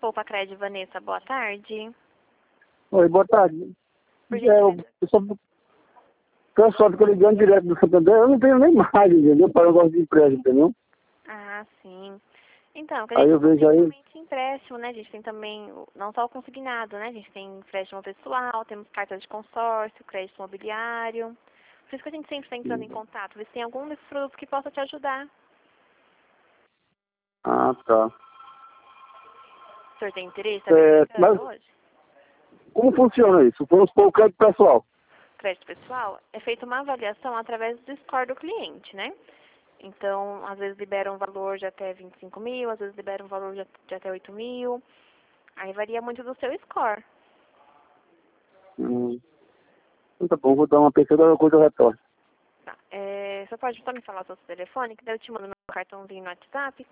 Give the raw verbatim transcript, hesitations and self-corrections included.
Poupa Cred, Vanessa, boa tarde. Oi, boa tarde. Por É, gentileza. eu sou pessoal que eu ligando direto do Santander, eu não tenho nem mais, entendeu? Para o negócio de empréstimo, entendeu? Ah, sim. Então, que a Aí gente eu não vejo tem aí, somente empréstimo, né? A gente tem também, o- não só o consignado, né? A gente tem empréstimo pessoal, temos cartas de consórcio, crédito imobiliário. Por isso que a gente sempre está entrando em contato, ver se tem algum desses produtos que possa te ajudar. ah, tá. O senhor tem interesse? Está É, mas verificando hoje? como funciona isso? Vamos supor o crédito pessoal. Crédito pessoal, é feita uma avaliação através do score do cliente, né? Então, às vezes libera um valor de até vinte e cinco mil, às vezes libera um valor de, de até oito mil. Aí varia muito do seu score. Hum, então tá bom, vou dar uma pesquisa, coisa eu retorno. Tá. É, você pode só me falar o seu telefone, que daí eu te mando meu cartãozinho no WhatsApp.